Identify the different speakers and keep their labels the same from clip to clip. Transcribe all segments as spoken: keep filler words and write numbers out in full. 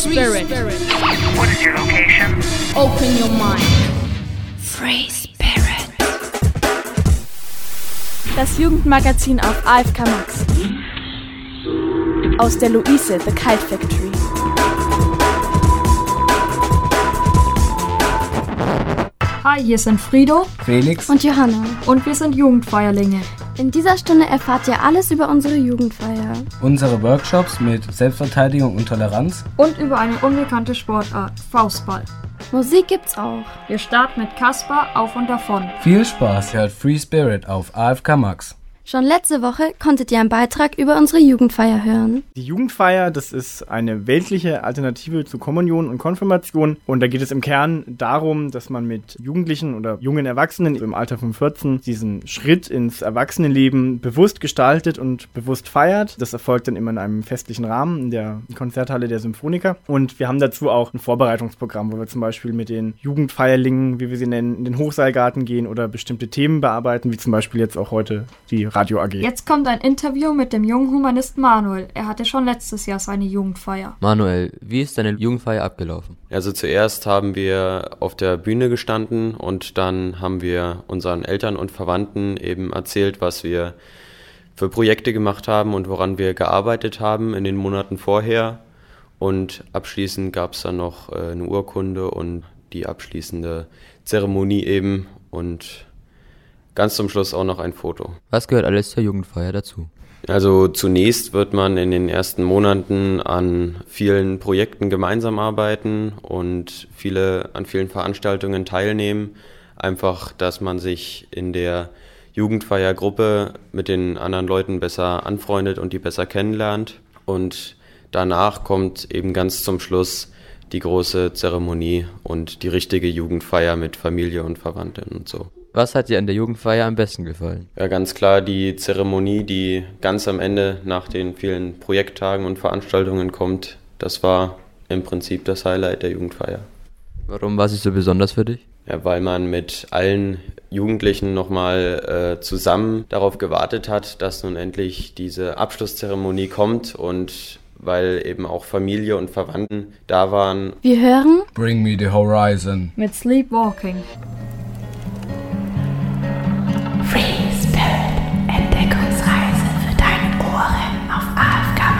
Speaker 1: Spirit.
Speaker 2: What is your location?
Speaker 1: Open your mind. Free Spirit.
Speaker 3: Das Jugendmagazin auf A F K Max. Aus der Luise, The Kite Factory.
Speaker 4: Hi, hier sind Frido,
Speaker 5: Felix
Speaker 6: und Johanna.
Speaker 4: Und wir sind Jugendfeierlinge.
Speaker 6: In dieser Stunde erfahrt ihr alles über unsere Jugendfeier.
Speaker 5: Unsere Workshops mit Selbstverteidigung und Toleranz.
Speaker 4: Und über eine unbekannte Sportart, Faustball.
Speaker 6: Musik gibt's auch.
Speaker 4: Wir starten mit Kasper, auf und davon.
Speaker 5: Viel Spaß, hört Free Spirit auf A F K Max.
Speaker 6: Schon letzte Woche konntet ihr einen Beitrag über unsere Jugendfeier hören.
Speaker 7: Die Jugendfeier, das ist eine weltliche Alternative zu Kommunion und Konfirmation. Und da geht es im Kern darum, dass man mit Jugendlichen oder jungen Erwachsenen im Alter von vierzehn diesen Schritt ins Erwachsenenleben bewusst gestaltet und bewusst feiert. Das erfolgt dann immer in einem festlichen Rahmen in der Konzerthalle der Symphoniker. Und wir haben dazu auch ein Vorbereitungsprogramm, wo wir zum Beispiel mit den Jugendfeierlingen, wie wir sie nennen, in den Hochseilgarten gehen oder bestimmte Themen bearbeiten, wie zum Beispiel jetzt auch heute die Radio A G.
Speaker 4: Jetzt kommt ein Interview mit dem jungen Humanisten Manuel. Er hatte schon letztes Jahr seine Jugendfeier.
Speaker 8: Manuel, wie ist deine Jugendfeier abgelaufen?
Speaker 9: Also zuerst haben wir auf der Bühne gestanden und dann haben wir unseren Eltern und Verwandten eben erzählt, was wir für Projekte gemacht haben und woran wir gearbeitet haben in den Monaten vorher. Und abschließend gab es dann noch äh, eine Urkunde und die abschließende Zeremonie eben und ganz zum Schluss auch noch ein Foto.
Speaker 8: Was gehört alles zur Jugendfeier dazu?
Speaker 9: Also zunächst wird man in den ersten Monaten an vielen Projekten gemeinsam arbeiten und viele an vielen Veranstaltungen teilnehmen. Einfach, dass man sich in der Jugendfeiergruppe mit den anderen Leuten besser anfreundet und die besser kennenlernt. Und danach kommt eben ganz zum Schluss die große Zeremonie und die richtige Jugendfeier mit Familie und Verwandten und so.
Speaker 8: Was hat dir an der Jugendfeier am besten gefallen?
Speaker 9: Ja, ganz klar die Zeremonie, die ganz am Ende nach den vielen Projekttagen und Veranstaltungen kommt. Das war im Prinzip das Highlight der Jugendfeier.
Speaker 8: Warum war sie so besonders für dich?
Speaker 9: Ja, weil man mit allen Jugendlichen nochmal äh, zusammen darauf gewartet hat, dass nun endlich diese Abschlusszeremonie kommt und weil eben auch Familie und Verwandten da waren.
Speaker 6: Wir hören
Speaker 5: Bring Me the Horizon
Speaker 4: mit Sleepwalking.
Speaker 1: Free Spirit, Entdeckungsreise für deine Ohren auf A F K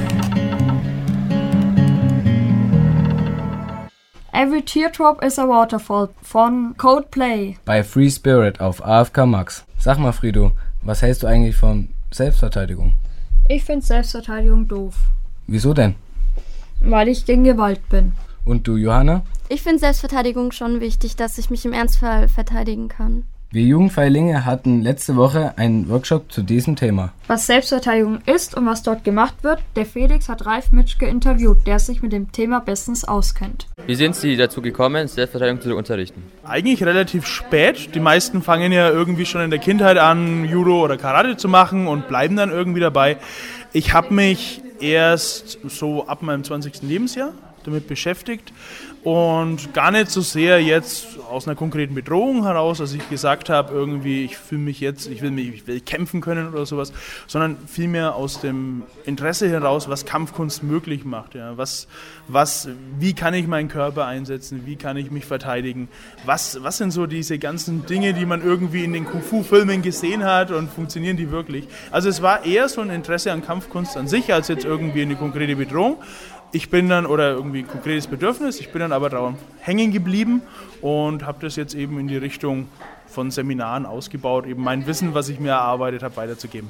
Speaker 1: Max.
Speaker 4: Every Teardrop is a Waterfall von Coldplay.
Speaker 5: Bei Free Spirit auf A F K Max. Sag mal, Frido, was hältst du eigentlich von Selbstverteidigung?
Speaker 4: Ich finde Selbstverteidigung doof.
Speaker 5: Wieso denn?
Speaker 4: Weil ich gegen Gewalt bin.
Speaker 5: Und du, Johanna?
Speaker 6: Ich finde Selbstverteidigung schon wichtig, dass ich mich im Ernstfall verteidigen kann.
Speaker 5: Wir Jugendfeierlinge hatten letzte Woche einen Workshop zu diesem Thema.
Speaker 4: Was Selbstverteidigung ist und was dort gemacht wird, der Felix hat Ralf Mitschke interviewt, der sich mit dem Thema bestens auskennt.
Speaker 8: Wie sind Sie dazu gekommen, Selbstverteidigung zu unterrichten?
Speaker 10: Eigentlich relativ spät. Die meisten fangen ja irgendwie schon in der Kindheit an, Judo oder Karate zu machen und bleiben dann irgendwie dabei. Ich habe mich erst so ab meinem zwanzigsten Lebensjahr damit beschäftigt und gar nicht so sehr jetzt aus einer konkreten Bedrohung heraus, dass ich gesagt habe, irgendwie ich fühle mich jetzt, ich will mich, ich will kämpfen können oder sowas, sondern vielmehr aus dem Interesse heraus, was Kampfkunst möglich macht. Ja. Was, was, wie kann ich meinen Körper einsetzen, wie kann ich mich verteidigen, was, was sind so diese ganzen Dinge, die man irgendwie in den Kung-Fu-Filmen gesehen hat und funktionieren die wirklich? Also es war eher so ein Interesse an Kampfkunst an sich, als jetzt irgendwie eine konkrete Bedrohung. Ich bin dann, oder irgendwie ein konkretes Bedürfnis, ich bin dann aber daran hängen geblieben und habe das jetzt eben in die Richtung von Seminaren ausgebaut, eben mein Wissen, was ich mir erarbeitet habe, weiterzugeben.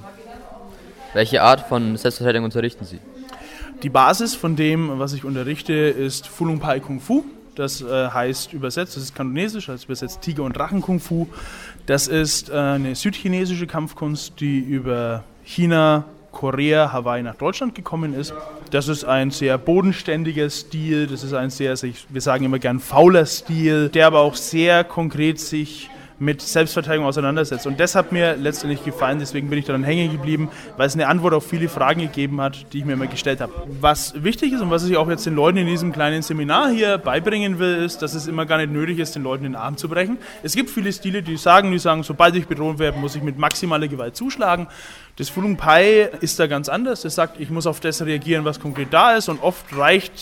Speaker 8: Welche Art von Selbstverteidigung unterrichten Sie?
Speaker 10: Die Basis von dem, was ich unterrichte, ist Fulung Pai Kung Fu. Das äh, heißt übersetzt, das ist kantonesisch, heißt übersetzt Tiger- und Drachen-Kung-Fu. Das ist äh, eine südchinesische Kampfkunst, die über China, Korea, Hawaii nach Deutschland gekommen ist. Das ist ein sehr bodenständiger Stil, das ist ein sehr, wir sagen immer gern fauler Stil, der aber auch sehr konkret sich mit Selbstverteidigung auseinandersetzt. Und das hat mir letztendlich gefallen, deswegen bin ich daran hängen geblieben, weil es eine Antwort auf viele Fragen gegeben hat, die ich mir immer gestellt habe. Was wichtig ist und was ich auch jetzt den Leuten in diesem kleinen Seminar hier beibringen will, ist, dass es immer gar nicht nötig ist, den Leuten den Arm zu brechen. Es gibt viele Stile, die sagen, die sagen, sobald ich bedroht werde, muss ich mit maximaler Gewalt zuschlagen. Das Fulung Pai ist da ganz anders. Das sagt, ich muss auf das reagieren, was konkret da ist, und oft reicht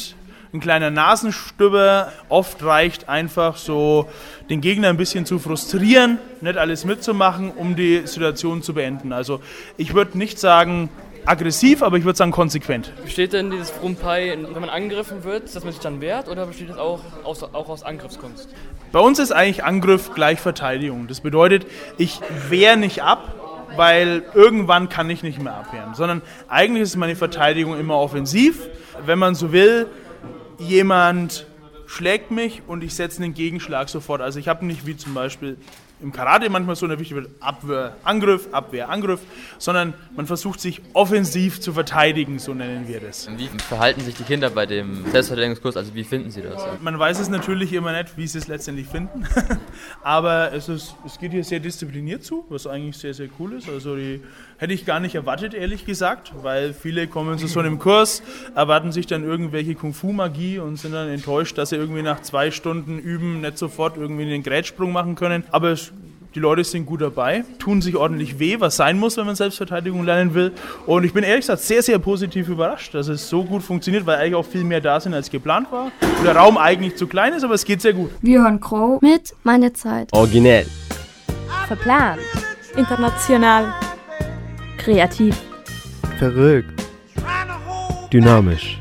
Speaker 10: ein kleiner Nasenstüber. Oft reicht einfach so, den Gegner ein bisschen zu frustrieren, nicht alles mitzumachen, um die Situation zu beenden. Also ich würde nicht sagen aggressiv, aber ich würde sagen konsequent.
Speaker 11: Besteht denn dieses Frumpai, wenn man angegriffen wird, dass man sich dann wehrt, oder besteht das auch aus, auch aus Angriffskunst?
Speaker 10: Bei uns ist eigentlich Angriff gleich Verteidigung. Das bedeutet, ich wehre nicht ab, weil irgendwann kann ich nicht mehr abwehren, sondern eigentlich ist meine Verteidigung immer offensiv. Wenn man so will, jemand schlägt mich und ich setze einen Gegenschlag sofort. Also ich habe nicht wie zum Beispiel im Karate manchmal so eine wichtige Abwehr, Angriff, Abwehr, Angriff, sondern man versucht sich offensiv zu verteidigen, so nennen wir das.
Speaker 8: Wie verhalten sich die Kinder bei dem Selbstverteidigungskurs, also wie finden sie das?
Speaker 10: Man weiß es natürlich immer nicht, wie sie es letztendlich finden, aber es, ist, es geht hier sehr diszipliniert zu, was eigentlich sehr, sehr cool ist. Also die hätte ich gar nicht erwartet, ehrlich gesagt, weil viele kommen zu so einem Kurs, erwarten sich dann irgendwelche Kung-Fu-Magie und sind dann enttäuscht, dass sie irgendwie nach zwei Stunden Üben nicht sofort irgendwie einen Grätschsprung machen können, aber es die Leute sind gut dabei, tun sich ordentlich weh, was sein muss, wenn man Selbstverteidigung lernen will. Und ich bin ehrlich gesagt sehr, sehr positiv überrascht, dass es so gut funktioniert, weil eigentlich auch viel mehr da sind, als geplant war. Der Raum eigentlich zu klein ist, aber es geht sehr gut.
Speaker 4: Wir hören Crow
Speaker 6: mit Meine Zeit.
Speaker 12: Originell.
Speaker 3: Verplant. International. Kreativ.
Speaker 12: Verrückt. Dynamisch.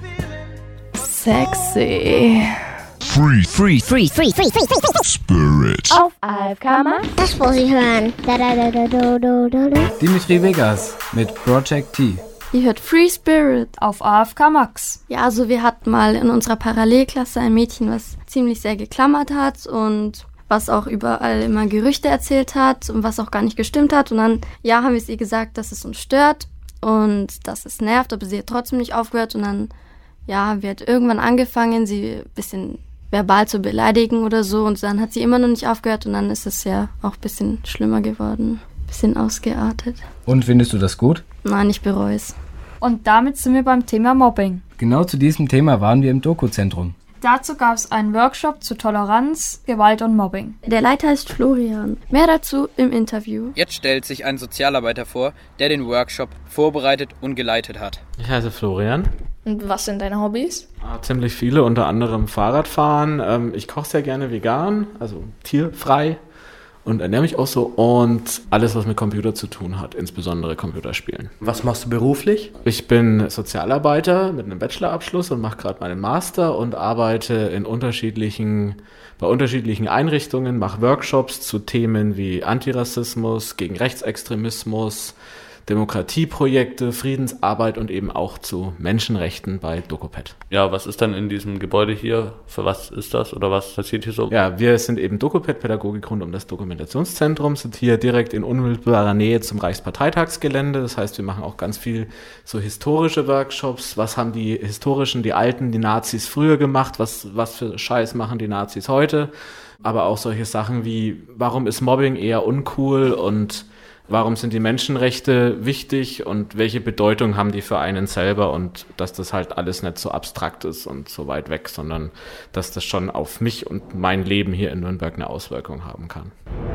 Speaker 3: Sexy.
Speaker 13: Free, free, free, free, free, free, free, Spirit.
Speaker 3: Auf A F K Max.
Speaker 14: Das wollte ich hören. Da, da, da, da, da, da, da.
Speaker 5: Dimitri Vegas mit Project T.
Speaker 6: Ihr hört Free Spirit
Speaker 4: auf A F K Max.
Speaker 6: Ja, also wir hatten mal in unserer Parallelklasse ein Mädchen, was ziemlich sehr geklammert hat und was auch überall immer Gerüchte erzählt hat und was auch gar nicht gestimmt hat. Und dann, ja, haben wir es ihr gesagt, dass es uns stört und dass es nervt, aber sie hat trotzdem nicht aufgehört. Und dann, ja, haben wir halt irgendwann angefangen, sie ein bisschen verbal zu beleidigen oder so. Und dann hat sie immer noch nicht aufgehört und dann ist es ja auch ein bisschen schlimmer geworden, ein bisschen ausgeartet.
Speaker 5: Und findest du das gut?
Speaker 6: Nein, ich bereue es.
Speaker 4: Und damit sind wir beim Thema Mobbing.
Speaker 5: Genau zu diesem Thema waren wir im Doku-Zentrum.
Speaker 4: Dazu gab es einen Workshop zu Toleranz, Gewalt und Mobbing.
Speaker 6: Der Leiter ist Florian. Mehr dazu im Interview.
Speaker 15: Jetzt stellt sich ein Sozialarbeiter vor, der den Workshop vorbereitet und geleitet hat.
Speaker 16: Ich heiße Florian.
Speaker 17: Und was sind deine Hobbys?
Speaker 16: Ah, ziemlich viele, unter anderem Fahrradfahren. Ähm, ich koche sehr gerne vegan, also tierfrei und ernähre mich auch so. Und alles, was mit Computer zu tun hat, insbesondere Computerspielen.
Speaker 12: Was machst du beruflich?
Speaker 16: Ich bin Sozialarbeiter mit einem Bachelorabschluss und mache gerade meinen Master und arbeite in unterschiedlichen, bei unterschiedlichen Einrichtungen, mache Workshops zu Themen wie Antirassismus, gegen Rechtsextremismus, Demokratieprojekte, Friedensarbeit und eben auch zu Menschenrechten bei DokuPet.
Speaker 18: Ja, was ist dann in diesem Gebäude hier? Für was ist das oder was passiert hier so?
Speaker 16: Ja, wir sind eben DokuPet, Pädagogik rund um das Dokumentationszentrum, sind hier direkt in unmittelbarer Nähe zum Reichsparteitagsgelände. Das heißt, wir machen auch ganz viel so historische Workshops. Was haben die historischen, die Alten, die Nazis früher gemacht? Was, was für Scheiß machen die Nazis heute? Aber auch solche Sachen wie, warum ist Mobbing eher uncool und warum sind die Menschenrechte wichtig und welche Bedeutung haben die für einen selber und dass das halt alles nicht so abstrakt ist und so weit weg, sondern dass das schon auf mich und mein Leben hier in Nürnberg eine Auswirkung haben kann.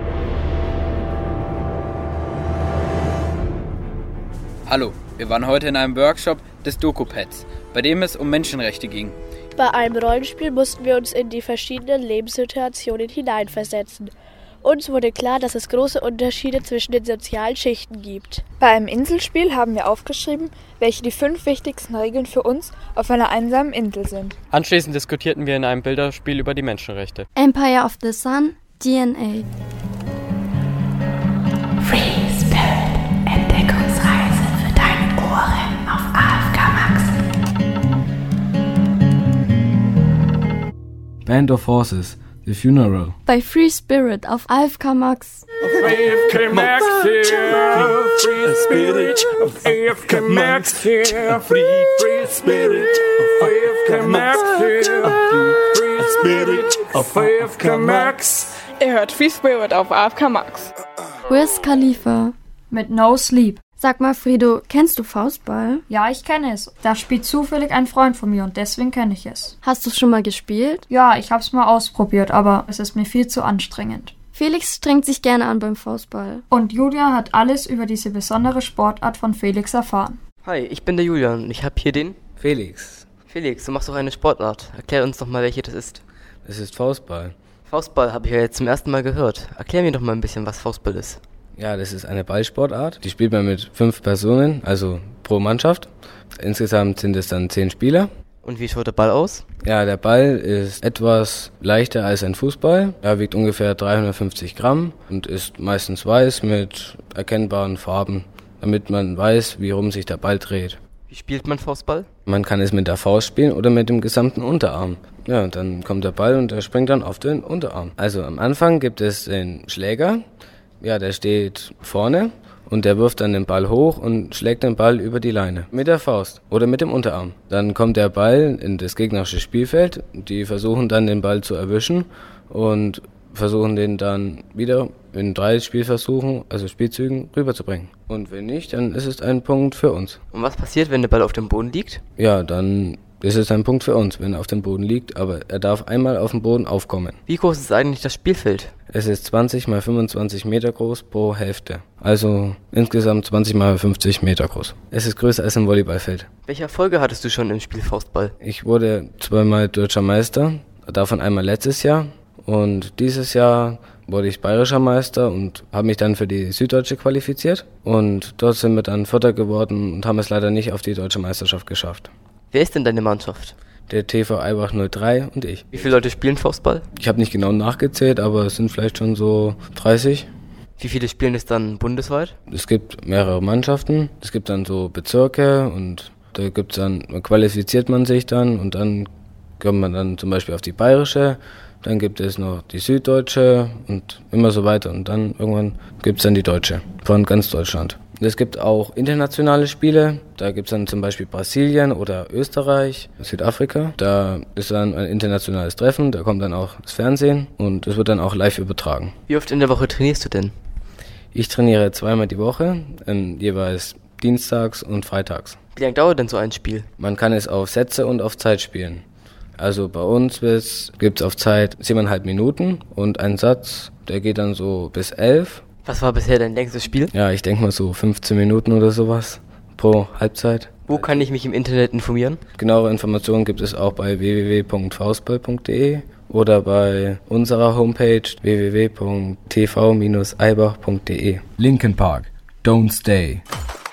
Speaker 15: Hallo, wir waren heute in einem Workshop des DokuPets, bei dem es um Menschenrechte ging.
Speaker 19: Bei einem Rollenspiel mussten wir uns in die verschiedenen Lebenssituationen hineinversetzen. Uns wurde klar, dass es große Unterschiede zwischen den sozialen Schichten gibt.
Speaker 17: Bei einem Inselspiel haben wir aufgeschrieben, welche die fünf wichtigsten Regeln für uns auf einer einsamen Insel sind.
Speaker 11: Anschließend diskutierten wir in einem Bilderspiel über die Menschenrechte.
Speaker 6: Empire of the Sun, D N A.
Speaker 1: Free Spirit, Entdeckungsreise für deine Ohren auf A F K Max.
Speaker 5: Band of Horses, The Funeral.
Speaker 6: Bei Free Spirit auf A F K Max.
Speaker 20: A F K Max here, Free Spirit. A F K Max here, Free Free Spirit. A F K Max here, Free Spirit. Auf A F K Max.
Speaker 17: Ihr hört Free Spirit auf A F K Max.
Speaker 6: Wiz Khalifa
Speaker 4: mit No Sleep.
Speaker 6: Sag mal, Frido, kennst du Faustball?
Speaker 4: Ja, ich kenne es. Da spielt zufällig ein Freund von mir und deswegen kenne ich es.
Speaker 6: Hast du es schon mal gespielt?
Speaker 4: Ja, ich hab's mal ausprobiert, aber es ist mir viel zu anstrengend.
Speaker 6: Felix strengt sich gerne an beim Faustball.
Speaker 4: Und Julia hat alles über diese besondere Sportart von Felix erfahren.
Speaker 12: Hi, ich bin der Julian und ich habe hier den
Speaker 5: Felix.
Speaker 21: Felix, du machst doch eine Sportart. Erklär uns doch mal, welche das ist.
Speaker 5: Es ist Faustball.
Speaker 21: Faustball habe ich ja jetzt zum ersten Mal gehört. Erklär mir doch mal ein bisschen, was Faustball ist.
Speaker 5: Ja, das ist eine Ballsportart. Die spielt man mit fünf Personen, also pro Mannschaft. Insgesamt sind es dann zehn Spieler.
Speaker 21: Und wie schaut der Ball aus?
Speaker 5: Ja, der Ball ist etwas leichter als ein Fußball. Er wiegt ungefähr dreihundertfünfzig Gramm und ist meistens weiß mit erkennbaren Farben, damit man weiß, wie rum sich der Ball dreht.
Speaker 21: Wie spielt man Faustball?
Speaker 5: Man kann es mit der Faust spielen oder mit dem gesamten Unterarm. Ja, dann kommt der Ball und der springt dann auf den Unterarm. Also am Anfang gibt es den Schläger. Ja, der steht vorne und der wirft dann den Ball hoch und schlägt den Ball über die Leine. Mit der Faust oder mit dem Unterarm. Dann kommt der Ball in das gegnerische Spielfeld. Die versuchen dann den Ball zu erwischen und versuchen den dann wieder in drei Spielversuchen, also Spielzügen, rüberzubringen. Und wenn nicht, dann ist es ein Punkt für uns.
Speaker 21: Und was passiert, wenn der Ball auf dem Boden liegt?
Speaker 5: Ja, dann ist es ein Punkt für uns, wenn er auf dem Boden liegt, aber er darf einmal auf dem Boden aufkommen.
Speaker 21: Wie groß ist eigentlich das Spielfeld?
Speaker 5: Es ist zwanzig mal fünfundzwanzig Meter groß pro Hälfte. Also insgesamt zwanzig mal fünfzig Meter groß. Es ist größer als ein Volleyballfeld.
Speaker 21: Welche Erfolge hattest du schon im Spiel Faustball?
Speaker 5: Ich wurde zweimal deutscher Meister, davon einmal letztes Jahr. Und dieses Jahr wurde ich bayerischer Meister und habe mich dann für die Süddeutsche qualifiziert. Und dort sind wir dann Vierter geworden und haben es leider nicht auf die deutsche Meisterschaft geschafft.
Speaker 21: Wer ist denn deine Mannschaft?
Speaker 5: Der T V Eibach null drei und ich.
Speaker 21: Wie viele Leute spielen Faustball?
Speaker 5: Ich habe nicht genau nachgezählt, aber es sind vielleicht schon so dreißig.
Speaker 21: Wie viele spielen es dann bundesweit?
Speaker 5: Es gibt mehrere Mannschaften. Es gibt dann so Bezirke und da gibt's dann, qualifiziert man sich dann und dann kommt man dann zum Beispiel auf die bayerische. Dann gibt es noch die Süddeutsche und immer so weiter. Und dann irgendwann gibt es dann die Deutsche von ganz Deutschland. Es gibt auch internationale Spiele. Da gibt es dann zum Beispiel Brasilien oder Österreich, Südafrika. Da ist dann ein internationales Treffen. Da kommt dann auch das Fernsehen und es wird dann auch live übertragen.
Speaker 21: Wie oft in der Woche trainierst du denn?
Speaker 5: Ich trainiere zweimal die Woche, jeweils dienstags und freitags.
Speaker 21: Wie lange dauert denn so ein Spiel?
Speaker 5: Man kann es auf Sätze und auf Zeit spielen. Also bei uns gibt es auf Zeit siebeneinhalb Minuten und ein Satz, der geht dann so bis elf.
Speaker 21: Was war bisher dein längstes Spiel?
Speaker 5: Ja, ich denke mal so fünfzehn Minuten oder sowas pro Halbzeit.
Speaker 21: Wo kann ich mich im Internet informieren?
Speaker 5: Genauere Informationen gibt es auch bei w w w punkt faustball punkt d e oder bei unserer Homepage w w w punkt t v dash eibach punkt d e.
Speaker 13: Linkin Park, Don't Stay.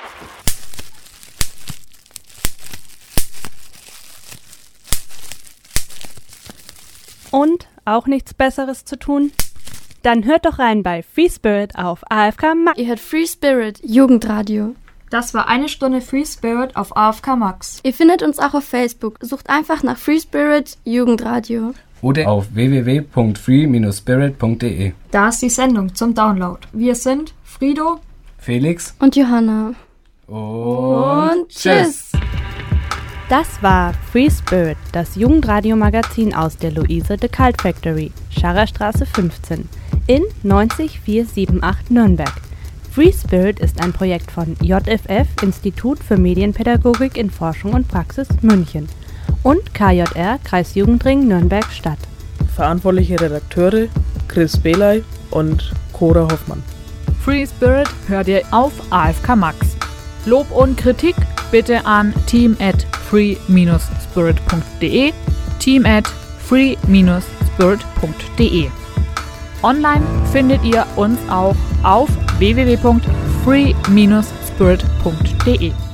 Speaker 3: Und auch nichts Besseres zu tun? Dann hört doch rein bei Free Spirit auf A F K Max.
Speaker 6: Ihr hört Free Spirit, Jugendradio.
Speaker 4: Das war eine Stunde Free Spirit auf A F K Max.
Speaker 6: Ihr findet uns auch auf Facebook. Sucht einfach nach Free Spirit, Jugendradio.
Speaker 5: Oder auf w w w punkt free dash spirit punkt d e.
Speaker 4: Da ist die Sendung zum Download. Wir sind Frido,
Speaker 5: Felix
Speaker 6: und Johanna.
Speaker 5: Und,
Speaker 6: und tschüss.
Speaker 3: Das war Free Spirit, das Jugendradio-Magazin aus der Luise de Cult Factory, Scharrerstraße fünfzehn, in neunzig vierhundertachtzig Nürnberg. Free Spirit ist ein Projekt von J F F, Institut für Medienpädagogik in Forschung und Praxis München, und K J R, Kreisjugendring Nürnberg-Stadt.
Speaker 22: Verantwortliche Redakteure Chris Belay und Cora Hoffmann.
Speaker 23: Free Spirit hört ihr auf A F K Max. Lob und Kritik bitte an team at free dash spirit punkt d e, team at free dash spirit punkt d e. Online findet ihr uns auch auf w w w punkt free dash spirit punkt d e.